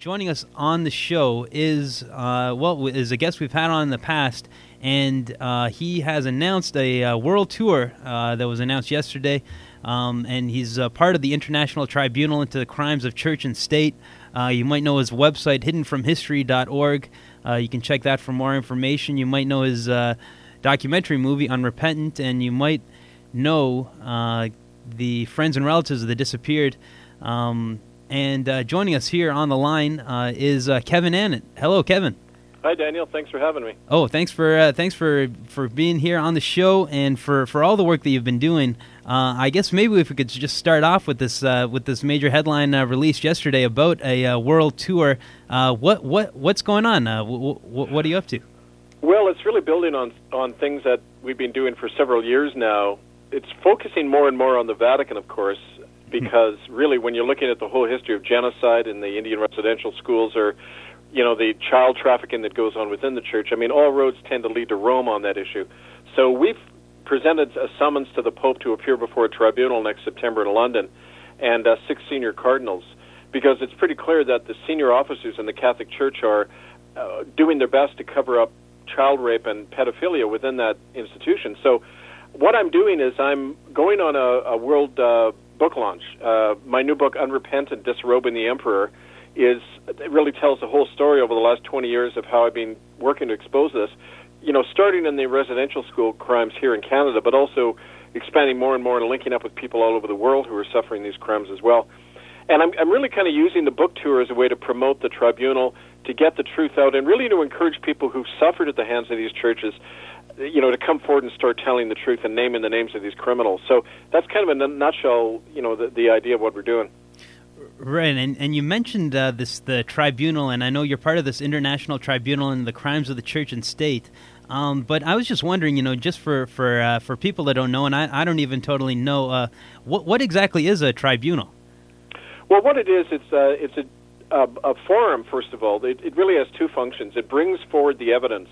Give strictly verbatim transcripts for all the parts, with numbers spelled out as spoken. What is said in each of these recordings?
joining us on the show is, uh, well, is a guest we've had on in the past, and uh, he has announced a uh, world tour uh, that was announced yesterday, um, and he's uh, part of the International Tribunal into the Crimes of Church and State. Uh, you might know his website, hidden from history dot org. Uh, you can check that for more information. You might know his uh, documentary movie, Unrepentant, and you might know uh, the friends and relatives of the disappeared. Um, and uh, joining us here on the line uh, is uh, Kevin Annett. Hello, Kevin. Hi, Daniel. Thanks for having me. Oh, thanks for uh, thanks for, for being here on the show and for, for all the work that you've been doing. Uh, I guess maybe if we could just start off with this uh, with this major headline uh, released yesterday about a uh, world tour. Uh, what what what's going on? Uh, w- w- what are you up to? Well, it's really building on on things that we've been doing for several years now. It's focusing more and more on the Vatican, of course, because really when you're looking at the whole history of genocide in the Indian residential schools, or you know, the child trafficking that goes on within the church, I mean, all roads tend to lead to Rome on that issue. So we've presented a summons to the Pope to appear before a tribunal next September in London, and uh, six senior cardinals, because it's pretty clear that the senior officers in the Catholic Church are uh, doing their best to cover up child rape and pedophilia within that institution. So what I'm doing is I'm going on a, a world uh, book launch. Uh, my new book, Unrepentant, Disrobing the Emperor, is it really tells the whole story over the last twenty years of how I've been working to expose this, you know, starting in the residential school crimes here in Canada, but also expanding more and more and linking up with people all over the world who are suffering these crimes as well. And I'm, I'm really kind of using the book tour as a way to promote the tribunal, to get the truth out, and really to encourage people who've suffered at the hands of these churches, you know, to come forward and start telling the truth and naming the names of these criminals. So that's kind of in a nutshell, you know, the, the idea of what we're doing. Right, and and you mentioned uh, this the tribunal, and I know you're part of this International Tribunal into the Crimes of the Church and State. Um, but I was just wondering, you know, just for for uh, for people that don't know, and I, I don't even totally know, uh, what what exactly is a tribunal? Well, what it is, it's a, it's a, a, a forum. First of all, it, it really has two functions. It brings forward the evidence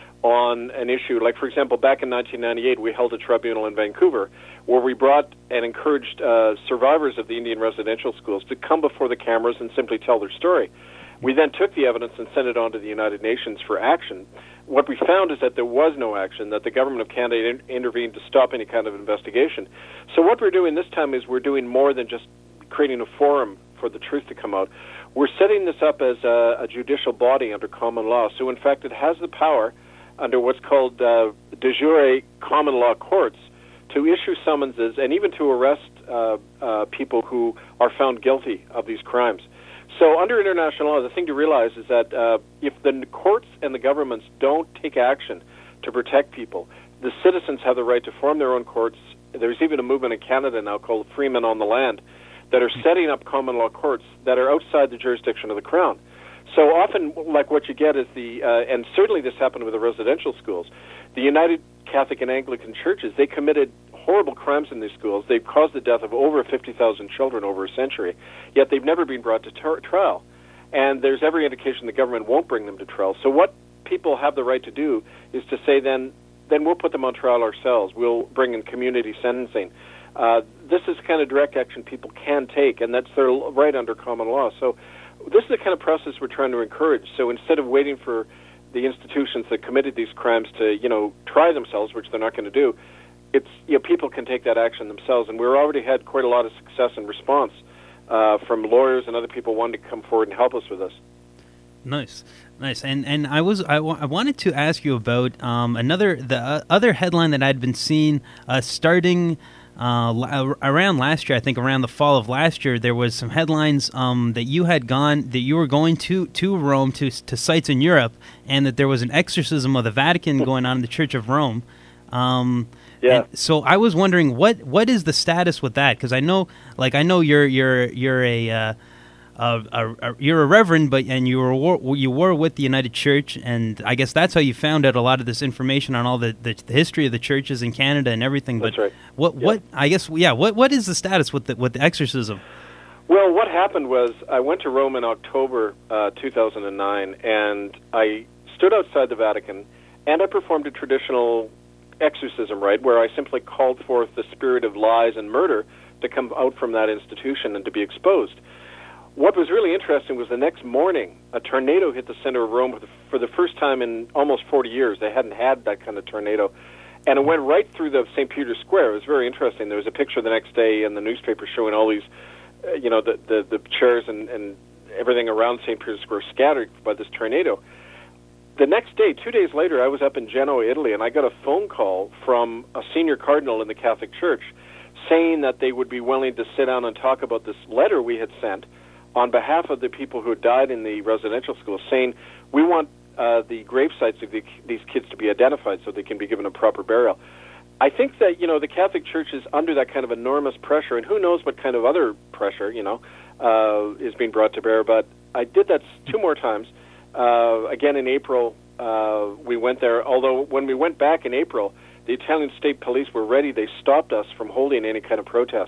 on an issue. Like, for example, back in nineteen ninety-eight, we held a tribunal in Vancouver where we brought and encouraged uh, survivors of the Indian residential schools to come before the cameras and simply tell their story. We then took the evidence and sent it on to the United Nations for action. What we found is that there was no action, that the government of Canada in- intervened to stop any kind of investigation. So what we're doing this time is we're doing more than just creating a forum for the truth to come out. We're setting this up as a, a judicial body under common law. So, in fact, it has the power under what's called uh, de jure common law courts to issue summonses and even to arrest uh, uh, people who are found guilty of these crimes. So under international law, the thing to realize is that uh, if the courts and the governments don't take action to protect people, the citizens have the right to form their own courts. There's even a movement in Canada now called Freemen on the Land that are setting up common law courts that are outside the jurisdiction of the Crown. So often, like what you get is the, uh, and certainly this happened with the residential schools, the United Catholic and Anglican churches, they committed horrible crimes in these schools. They've caused the death of over fifty thousand children over a century, yet they've never been brought to tar- trial. And there's every indication the government won't bring them to trial. So what people have the right to do is to say then, then we'll put them on trial ourselves. We'll bring in community sentencing. Uh, this is the kind of direct action people can take, and that's their right under common law. So this is the kind of process we're trying to encourage. So instead of waiting for the institutions that committed these crimes to, you know, try themselves, which they're not going to do, it's, you know, people can take that action themselves. And we've already had quite a lot of success and response uh, from lawyers and other people wanting to come forward and help us with this. Nice, nice. And and I was I, w- I wanted to ask you about um, another the uh, other headline that I'd been seeing uh, starting. Uh, around last year, I think around the fall of last year, there was some headlines um, that you had gone, that you were going to, to Rome, to to sites in Europe, and that there was an exorcism of the Vatican going on in the Church of Rome. Um, yeah. So I was wondering, what what is the status with that? Because I know, like I know you're you're you're a uh, Uh, a, a, you're a reverend, but and you were you were with the United Church, and I guess that's how you found out a lot of this information on all the, the, the history of the churches in Canada and everything. That's but right. What yeah. what I guess yeah what what is the status with the with the exorcism? Well, what happened was I went to Rome in October uh, two thousand nine, and I stood outside the Vatican, and I performed a traditional exorcism rite where I simply called forth the spirit of lies and murder to come out from that institution and to be exposed. what was really interesting was the next morning, a tornado hit the center of Rome for the, for the first time in almost forty years. They hadn't had that kind of tornado. And it went right through the Saint Peter's Square. It was very interesting. There was a picture the next day in the newspaper showing all these, uh, you know, the, the, the chairs and, and everything around Saint Peter's Square scattered by this tornado. The next day, two days later, I was up in Genoa, Italy, and I got a phone call from a senior cardinal in the Catholic Church saying that they would be willing to sit down and talk about this letter we had sent on behalf of the people who died in the residential school, saying we want uh, the grave sites of the, these kids to be identified so they can be given a proper burial. I think that, you know, the Catholic Church is under that kind of enormous pressure, and who knows what kind of other pressure, you know, uh, is being brought to bear. But I did that two more times. Uh, again, in April, uh, we went there, although when we went back in April, the Italian state police were ready. They stopped us from holding any kind of protest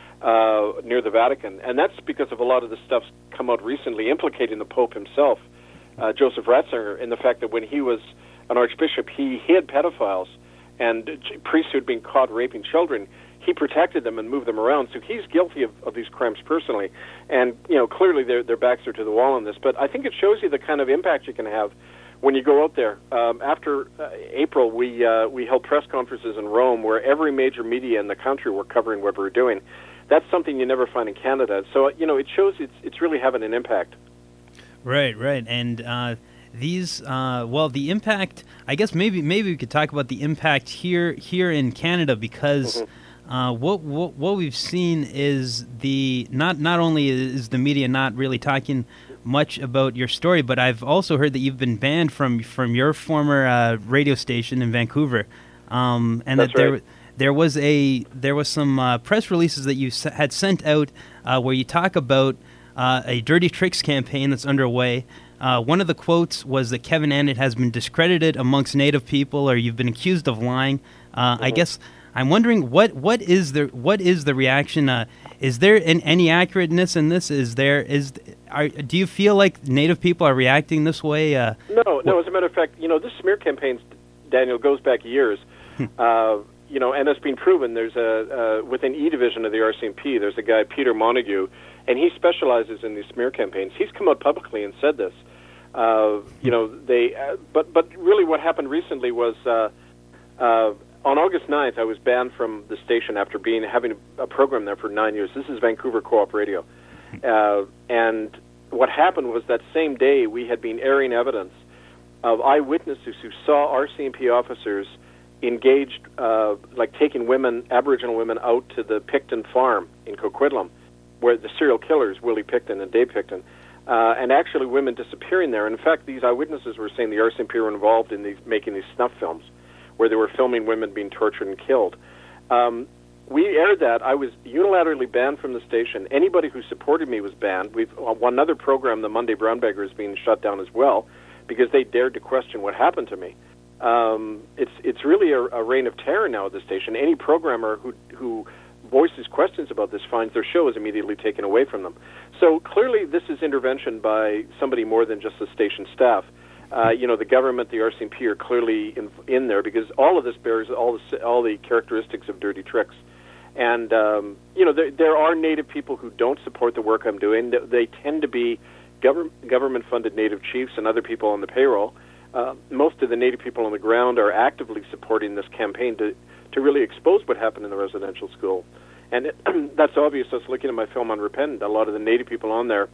uh, near the Vatican. And that's because of a lot of the stuff's come out recently implicating the Pope himself, uh, Joseph Ratzinger, in the fact that when he was an archbishop, he hid pedophiles and priests who had been caught raping children. He protected them and moved them around. So he's guilty of, of these crimes personally. And, you know, clearly their, their backs are to the wall on this. But I think it shows you the kind of impact you can have when you go out there. Um, after uh, April, we uh, we held press conferences in Rome where every major media in the country were covering what we were doing. That's something you never find in Canada. So, you know, it shows it's it's really having an impact. Right, right. And uh, these, uh, well, the impact, I guess maybe maybe we could talk about the impact here here in Canada, because mm-hmm. uh, what, what what we've seen is the, not, not only is the media not really talking much about your story, but I've also heard that you've been banned from from your former uh, radio station in Vancouver, um, and That's that there right. there was a there was some uh, press releases that you s- had sent out uh, where you talk about uh, a Dirty Tricks campaign that's underway. Uh, one of the quotes was that Kevin Annett has been discredited amongst Native people, or you've been accused of lying. Uh, mm-hmm. I guess I'm wondering what what is the what is the reaction? Uh, is there an, any accurateness in this? Is there is Are, do you feel like Native people are reacting this way? Uh, no, no. As a matter of fact, you know, this smear campaign, Daniel, goes back years. uh, you know, and it's been proven. There's a uh, within E division of the R C M P. There's a guy, Peter Montague, and he specializes in these smear campaigns. He's come out publicly and said this. Uh, you know, they. Uh, but but really, what happened recently was uh, uh, on August ninth, I was banned from the station after being having a, a program there for nine years. This is Vancouver Co-op Radio. Uh, and what happened was that same day we had been airing evidence of eyewitnesses who saw R C M P officers engaged, uh, like taking women, Aboriginal women, out to the Picton farm in Coquitlam, where the serial killers, Willie Picton and Dave Picton, uh, and actually women disappearing there. And in fact, these eyewitnesses were saying the R C M P were involved in these, making these snuff films, where they were filming women being tortured and killed. Um, We aired that. I was unilaterally banned from the station. Anybody who supported me was banned. We've uh, one other program, the Monday Brown Beggar, is being shut down as well because they dared to question what happened to me. Um, it's it's really a, a reign of terror now at the station. Any programmer who who voices questions about this finds their show is immediately taken away from them. So clearly, this is intervention by somebody more than just the station staff. Uh, you know, the government, the R C M P are clearly in, in there because all of this bears all the all the characteristics of Dirty Tricks. And, um, you know, there, there are Native people who don't support the work I'm doing. They, they tend to be government, government-funded Native chiefs and other people on the payroll. Uh, most of the Native people on the ground are actively supporting this campaign to, to really expose what happened in the residential school. And it, that's obvious. I was looking at my film Unrepentant. A lot of the Native people on there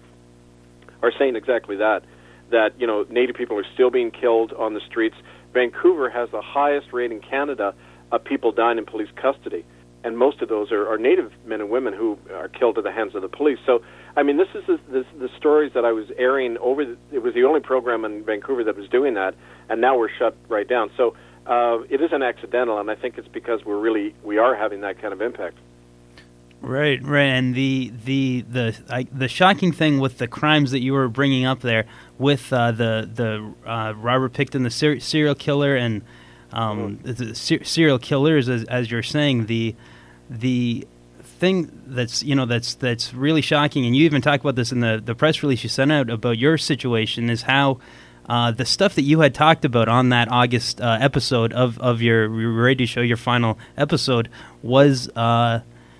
are saying exactly that, that, you know, Native people are still being killed on the streets. Vancouver has the highest rate in Canada of people dying in police custody. And most of those are, are Native men and women who are killed at the hands of the police. So, I mean, this is the, this, the stories that I was airing over. The, it was the only program in Vancouver that was doing that, and now we're shut right down. So, uh, it isn't accidental, and I think it's because we're really we are having that kind of impact. Right, right, and the the the I, the shocking thing with the crimes that you were bringing up there, with uh, the the uh, Robert Picton, the ser- serial killer, and um, mm. the ser- serial killers, as, as you're saying, the the thing that's you know that's that's really shocking, and you even talk about this in the, the press release you sent out about your situation, is how uh, the stuff that you had talked about on that August uh, episode of, of your radio show, your final episode, was uh,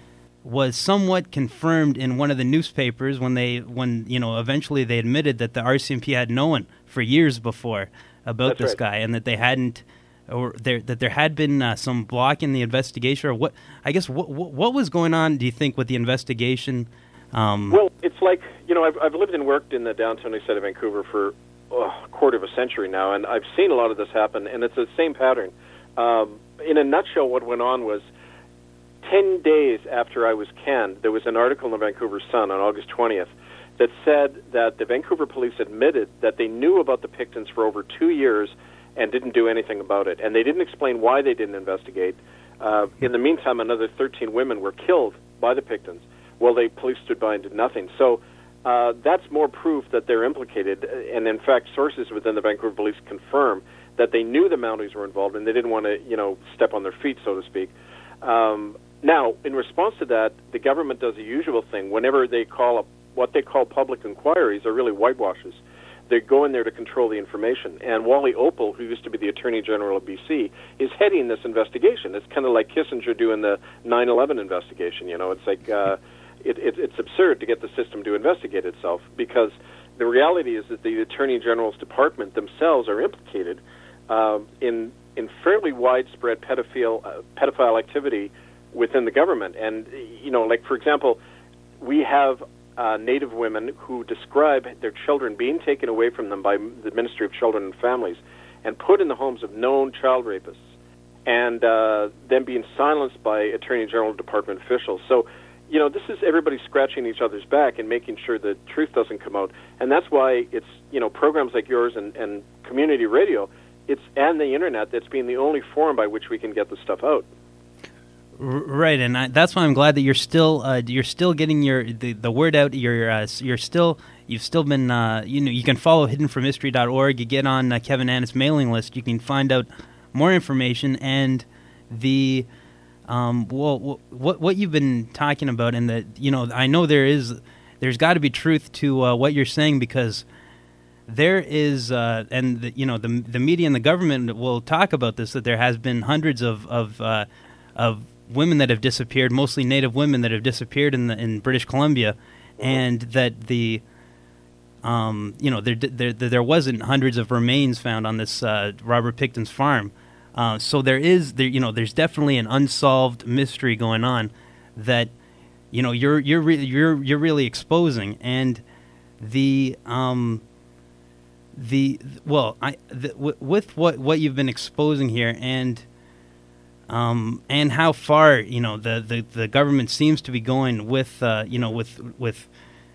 was somewhat confirmed in one of the newspapers when they, when you know, eventually they admitted that the R C M P had known for years before about That's this right. guy, and that they hadn't, or there that there had been uh, some block in the investigation, or what? I guess what what was going on? Do you think with the investigation? Um, well, it's like, you know, I've I've lived and worked in the downtown east side of Vancouver for oh, a quarter of a century now, and I've seen a lot of this happen, and it's the same pattern. Um, in a nutshell, what went on was, ten days after I was canned, there was an article in the Vancouver Sun on August twentieth that said that the Vancouver police admitted that they knew about the Pictons for over two years and didn't do anything about it. And they didn't explain why they didn't investigate. Uh, in the meantime, another thirteen women were killed by the Pictons while the police stood by and did nothing. So uh, that's more proof that they're implicated. And in fact, sources within the Vancouver police confirm that they knew the Mounties were involved and they didn't want to, you know, step on their feet, so to speak. Um, now, in response to that, the government does the usual thing. Whenever they call up what they call public inquiries, are really whitewashes. They go in there to control the information. And Wally Opal, who used to be the Attorney General of B C, is heading this investigation. It's kind of like Kissinger doing the nine eleven investigation. You know, it's like uh, it, it, it's absurd to get the system to investigate itself, because the reality is that the Attorney General's department themselves are implicated um, in in fairly widespread pedophile uh, pedophile activity within the government. And you know, like for example, we have Uh, Native women who describe their children being taken away from them by the Ministry of Children and Families and put in the homes of known child rapists, and uh, then being silenced by Attorney General Department officials. So, you know, this is everybody scratching each other's back and making sure the truth doesn't come out. And that's why it's, you know, programs like yours and, and community radio, it's and the internet that's being the only forum by which we can get the stuff out. Right, and I, that's why I'm glad that you're still uh, you're still getting your the, the word out. You're uh, you're still you've still been uh, you know you can follow hidden from history dot org. You get on uh, Kevin Annis' mailing list. You can find out more information and the um, well what what you've been talking about. And that, you know, I know there is there's got to be truth to uh, what you're saying, because there is uh, and the, you know the the media and the government will talk about this, that there has been hundreds of of uh, of women that have disappeared, mostly Native women that have disappeared in the, in British Columbia, and that the um, you know there, there there wasn't hundreds of remains found on this uh, Robert Picton's farm. Uh, so there is there you know there's definitely an unsolved mystery going on that you know you're you're re- you're you're really exposing. And the um the well I the, w- with what what you've been exposing here, and Um, and how far, you know, the, the, the government seems to be going with, uh, you know, with with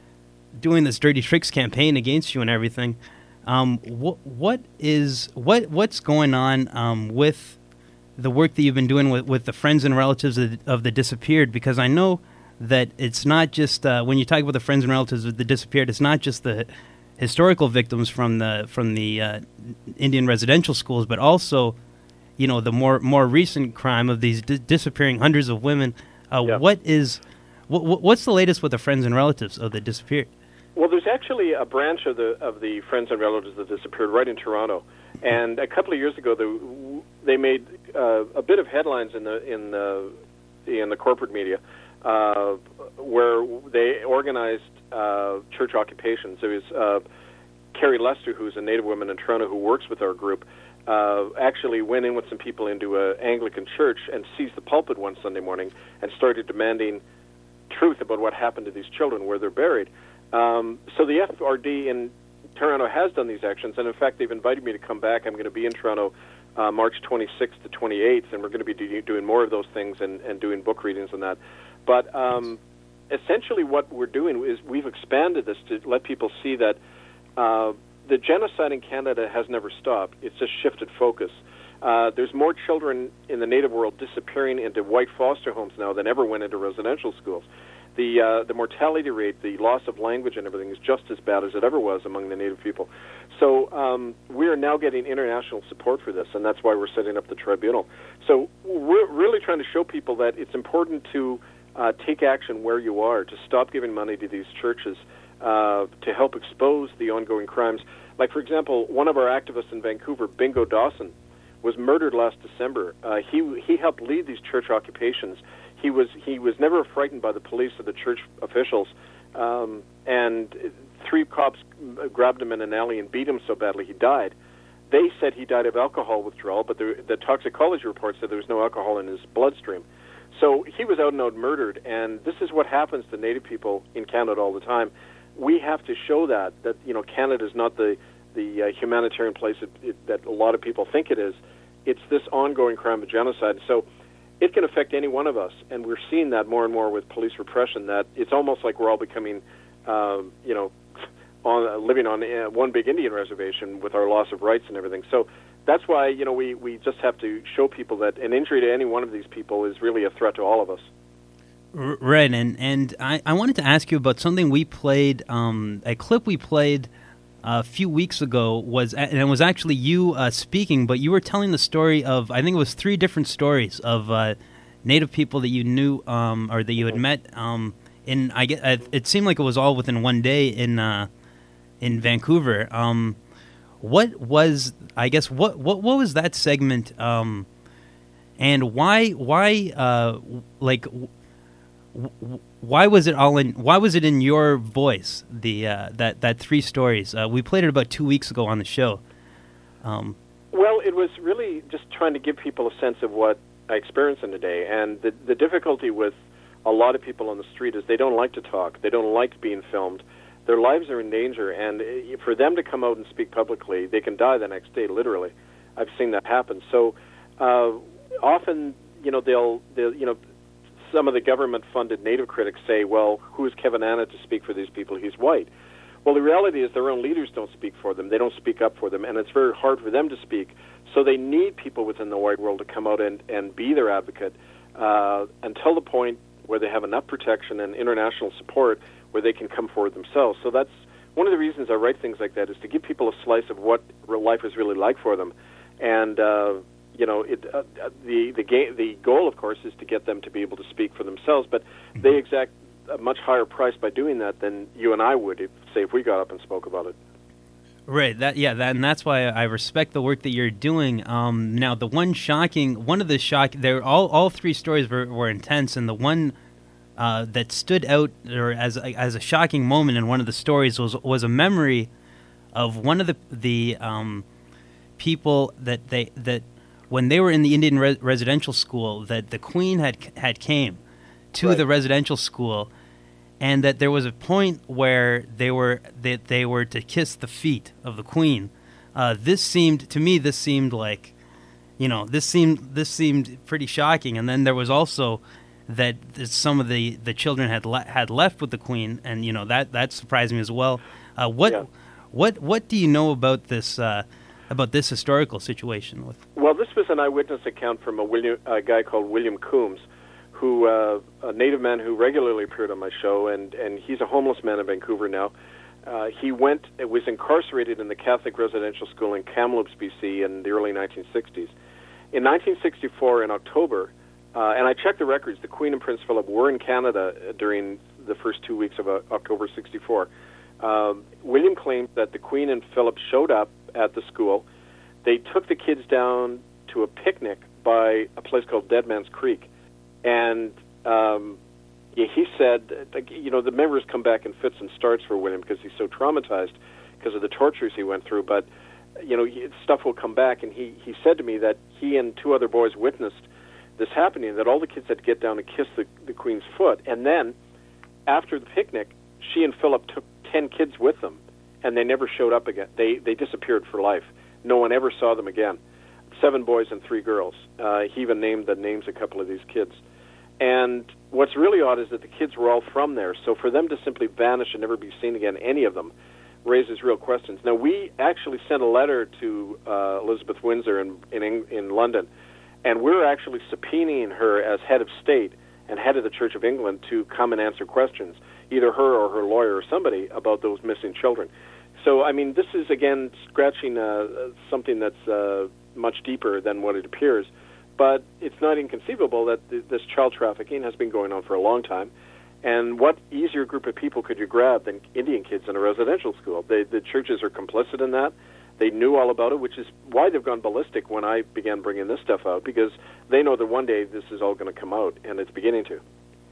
doing this dirty tricks campaign against you and everything. Um, what what is what what's going on um, with the work that you've been doing with, with the friends and relatives of the, of the disappeared? Because I know that it's not just uh, when you talk about the friends and relatives of the disappeared, it's not just the historical victims from the from the uh, Indian residential schools, but also, you know, the more more recent crime of these di- disappearing hundreds of women. Uh, Yeah. What is what, what's the latest with the friends and relatives of the disappeared? Well, there's actually a branch of the of the Friends and Relatives that disappeared right in Toronto, and a couple of years ago, they, they made uh, a bit of headlines in the in the in the corporate media, uh, where they organized uh, church occupations. There was uh, Carrie Lester, who's a Native woman in Toronto who works with our group, uh, actually went in with some people into an Anglican church and seized the pulpit one Sunday morning and started demanding truth about what happened to these children, where they're buried. Um, so the F R D in Toronto has done these actions, and in fact, they've invited me to come back. I'm going to be in Toronto uh, March twenty-sixth to twenty-eighth, and we're going to be do- doing more of those things and, and doing book readings and that. But um, essentially what we're doing is we've expanded this to let people see that uh, the genocide in Canada has never stopped. It's just shifted focus. Uh, there's more children in the Native world disappearing into white foster homes now than ever went into residential schools. The uh, the mortality rate, the loss of language and everything is just as bad as it ever was among the Native people. So um, we are now getting international support for this, and that's why we're setting up the tribunal. So we're really trying to show people that it's important to uh, take action where you are, to stop giving money to these churches, uh, to help expose the ongoing crimes. Like, for example, one of our activists in Vancouver, Bingo Dawson, was murdered last December. Uh, he he helped lead these church occupations. he was he was never frightened by the police or the church officials. Um, and three cops grabbed him in an alley and beat him so badly he died. They said he died of alcohol withdrawal, but the, the toxicology report said there was no alcohol in his bloodstream. So he was out and out murdered, and this is what happens to Native people in Canada all the time. We have to show that, that you know, Canada is not the, the uh, humanitarian place it, it, that a lot of people think it is. It's this ongoing crime of genocide. So it can affect any one of us, and we're seeing that more and more with police repression, that it's almost like we're all becoming, um, you know, on uh, living on uh, one big Indian reservation with our loss of rights and everything. So that's why, you know, we, we just have to show people that an injury to any one of these people is really a threat to all of us. Right, and, and I, I wanted to ask you about something we played, um, a clip we played a few weeks ago, was and it was actually you uh, speaking, but you were telling the story of, I think it was three different stories of uh, Native people that you knew um, or that you had met. Um, in I get, it seemed like it was all within one day in uh, in Vancouver. Um, what was, I guess, what what, what was that segment, um, and why why uh, like. Why was it all in? Why was it in your voice? The uh, that that three stories. Uh, we played it about two weeks ago on the show. Um, well, it was really just trying to give people a sense of what I experienced in a day, and the the difficulty with a lot of people on the street is they don't like to talk. They don't like being filmed. Their lives are in danger, and for them to come out and speak publicly, they can die the next day. Literally, I've seen that happen. So uh, often, you know, they'll they'll you know. Some of the government-funded Native critics say, well, who is Kevin Anna to speak for these people? He's white. Well, the reality is their own leaders don't speak for them. They don't speak up for them, and it's very hard for them to speak. So they need people within the white world to come out and, and be their advocate uh, until the point where they have enough protection and international support where they can come forward themselves. So that's one of the reasons I write things like that, is to give people a slice of what life is really like for them. And uh, You know, it, uh, the the, ga- the goal, of course, is to get them to be able to speak for themselves, but they exact a much higher price by doing that than you and I would, if, say, if we got up and spoke about it. Right. That yeah. That, and that's why I respect the work that you're doing. Um, now, the one shocking, one of the shock, there all all three stories were, were intense, and the one uh, that stood out or as a, as a shocking moment in one of the stories was was a memory of one of the the um, people that they that. when they were in the Indian re- residential school, that the Queen had had came to right. the residential school, and that there was a point where they were that they were to kiss the feet of the Queen. Uh, this seemed to me, this seemed like, you know, this seemed this seemed pretty shocking. And then there was also that some of the, the children had le- had left with the Queen, and you know that that surprised me as well. Uh, what yeah. what what do you know about this? Uh, about this historical situation? With Well, this was an eyewitness account from a, William, a guy called William Coombs, who uh, a Native man who regularly appeared on my show, and, and he's a homeless man in Vancouver now. Uh, he went, was incarcerated in the Catholic residential school in Kamloops, B C in the early nineteen sixties. In nineteen sixty-four, in October, uh, and I checked the records, the Queen and Prince Philip were in Canada during the first two weeks of uh, October sixty-four. Um, William claimed that the Queen and Philip showed up at the school. They took the kids down to a picnic by a place called Dead Man's Creek. And um, yeah, he said, you know, the memories come back in fits and starts for William because he's so traumatized because of the tortures he went through. But, you know, stuff will come back. And he, he said to me that he and two other boys witnessed this happening, that all the kids had to get down and kiss the, the Queen's foot. And then, after the picnic, she and Philip took ten kids with them. And they never showed up again. They they disappeared for life. No one ever saw them again. Seven boys and three girls. Uh, he even named the names of a couple of these kids. And what's really odd is that the kids were all from there. So for them to simply vanish and never be seen again, any of them, raises real questions. Now, we actually sent a letter to uh, Elizabeth Windsor in, in in London, and we're actually subpoenaing her as head of state and head of the Church of England to come and answer questions, either her or her lawyer or somebody, about those missing children. So, I mean, this is, again, scratching uh, something that's uh, much deeper than what it appears. But it's not inconceivable that th- this child trafficking has been going on for a long time. And what easier group of people could you grab than Indian kids in a residential school? They, the churches are complicit in that. They knew all about it, which is why they've gone ballistic when I began bringing this stuff out, because they know that one day this is all going to come out, and it's beginning to.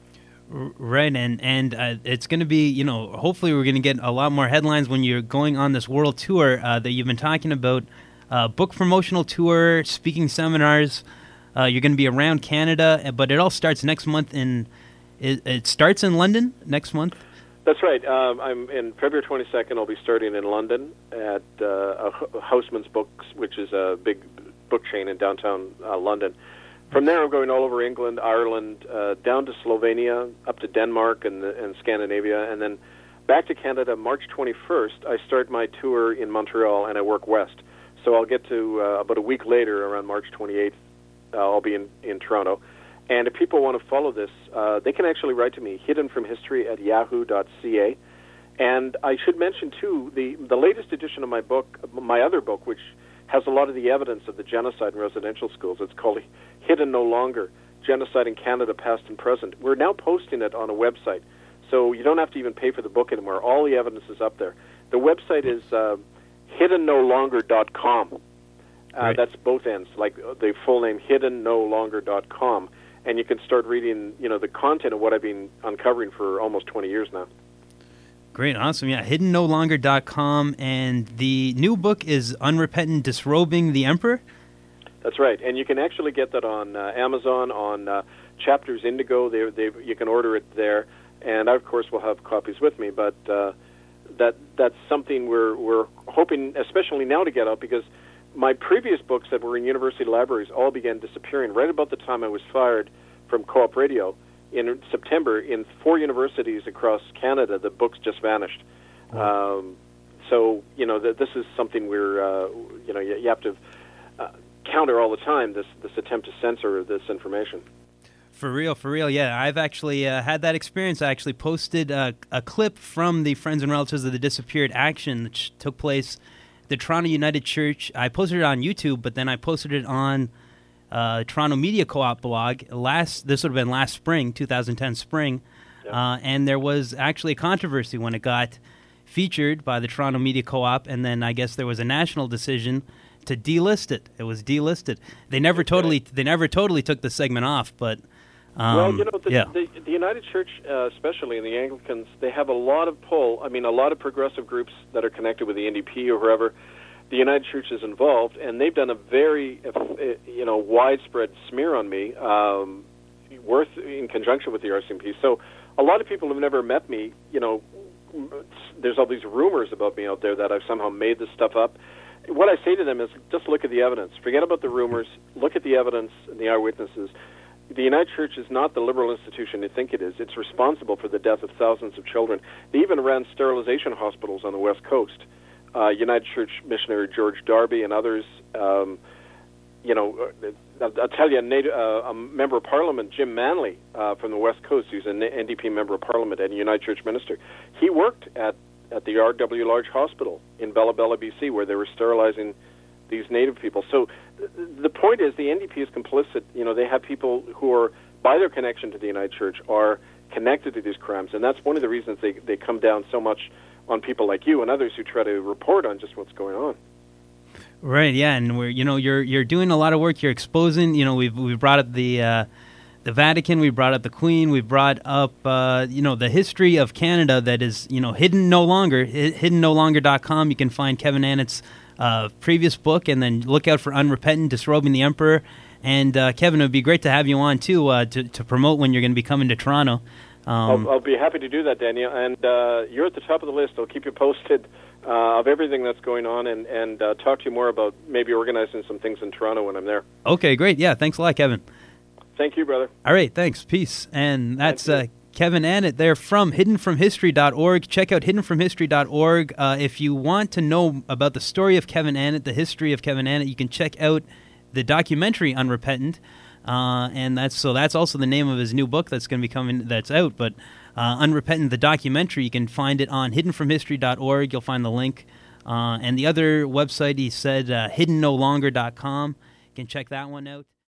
Right, and and uh, it's going to be, you know, hopefully we're going to get a lot more headlines when you're going on this world tour uh, that you've been talking about, uh, book promotional tour, speaking seminars. Uh, you're going to be around Canada, but it all starts next month in, it, it starts in London next month? That's right. Um, I'm in February twenty-second. I'll be starting in London at uh, Houseman's Books, which is a big book chain in downtown uh, London. From there, I'm going all over England, Ireland, uh, down to Slovenia, up to Denmark and, and Scandinavia, and then back to Canada. March twenty-first, I start my tour in Montreal, and I work west. So I'll get to, uh, about a week later, around March twenty-eighth, uh, I'll be in, in Toronto. And if people want to follow this, uh, they can actually write to me, hidden from history at yahoo dot c a. And I should mention, too, the, the latest edition of my book, my other book, which has a lot of the evidence of the genocide in residential schools. It's called Hidden No Longer, Genocide in Canada, Past and Present. We're now posting it on a website, so you don't have to even pay for the book anymore. All the evidence is up there. The website is uh, hidden no longer dot com. Uh, right. That's both ends, like the full name, hidden no longer dot com. And you can start reading, you know, the content of what I've been uncovering for almost twenty years now. Great, awesome. Yeah, hidden no longer dot com, and the new book is Unrepentant Disrobing the Emperor? That's right, and you can actually get that on uh, Amazon, on uh, Chapters Indigo. They, they, you can order it there, and I, of course, will have copies with me, but uh, that that's something we're, we're hoping, especially now, to get out, because my previous books that were in university libraries all began disappearing right about the time I was fired from Co-op Radio. In September, in four universities across Canada, the books just vanished. Wow. Um, so, you know, th- this is something we're, uh, you know, you, you have to uh, counter all the time, this, this attempt to censor this information. For real, for real, yeah. I've actually uh, had that experience. I actually posted uh, a clip from the Friends and Relatives of the Disappeared action that took place at the Toronto United Church. I posted it on YouTube, but then I posted it on Uh, Toronto Media Co-op blog. Last this would have been last spring, two thousand ten spring, yeah. uh, and there was actually a controversy when it got featured by the Toronto Media Co-op, and then I guess there was a national decision to delist it. It was delisted. They never okay. totally they never totally took the segment off, but um, well, you know, the, yeah. the, the United Church, uh, especially in the Anglicans, they have a lot of pull. I mean, a lot of progressive groups that are connected with the N D P or whoever. The United Church is involved, and they've done a very, you know, widespread smear on me, um, worth in conjunction with the R C M P. So a lot of people have never met me. You know, there's all these rumors about me out there that I've somehow made this stuff up. What I say to them is, just look at the evidence. Forget about the rumors. Look at the evidence and the eyewitnesses. The United Church is not the liberal institution you think it is. It's responsible for the death of thousands of children. They even ran sterilization hospitals on the West Coast. Uh, United Church missionary George Darby and others, um, you know, I'll, I'll tell you, a, native, uh, a member of Parliament, Jim Manley, uh, from the West Coast, who's an N D P member of Parliament and a United Church minister, he worked at, at the R W Large Hospital in Bella Bella, B C, where they were sterilizing these Native people. So th- the point is, the N D P is complicit. You know, they have people who are, by their connection to the United Church, are connected to these crimes, and that's one of the reasons they, they come down so much on people like you and others who try to report on just what's going on. Right, yeah, and we're you know you're you're doing a lot of work. You're exposing. You know, we've we brought up the uh, the Vatican. We brought up the Queen. We brought up uh, you know the history of Canada that is you know hidden no longer. hidden no longer dot com. You can find Kevin Annett's uh, previous book, and then look out for Unrepentant Disrobing the Emperor. And uh, Kevin, it would be great to have you on too uh, to to promote when you're going to be coming to Toronto. Um, I'll, I'll be happy to do that, Daniel. And uh, you're at the top of the list. I'll keep you posted uh, of everything that's going on, and, and uh, talk to you more about maybe organizing some things in Toronto when I'm there. Okay, great. Yeah, thanks a lot, Kevin. Thank you, brother. All right, thanks. Peace. And that's uh, Kevin Annett there from hidden from history dot org. Check out hidden from history dot org. Uh, if you want to know about the story of Kevin Annett, the history of Kevin Annett, you can check out the documentary Unrepentant. Uh, and that's so that's also the name of his new book that's going to be coming, that's out. But uh, Unrepentant, the documentary, you can find it on hidden from history dot org. You'll find the link. Uh, and the other website, he said, uh, hidden no longer dot com. You can check that one out.